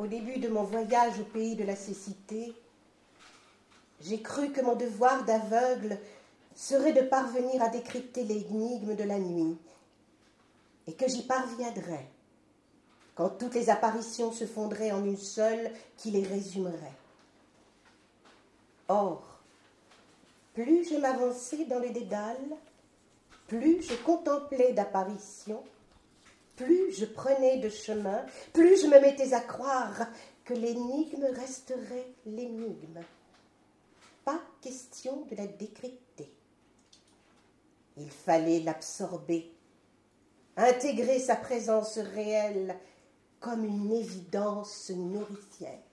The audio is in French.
Au début de mon voyage au pays de la cécité, j'ai cru que mon devoir d'aveugle serait de parvenir à décrypter l'énigme de la nuit et que j'y parviendrais quand toutes les apparitions se fondraient en une seule qui les résumerait. Or, plus je m'avançais dans le dédale, plus je contemplais d'apparitions, plus je prenais de chemin, plus je me mettais à croire que l'énigme resterait l'énigme. Pas question de la décrypter. Il fallait l'absorber, intégrer sa présence réelle comme une évidence nourricière.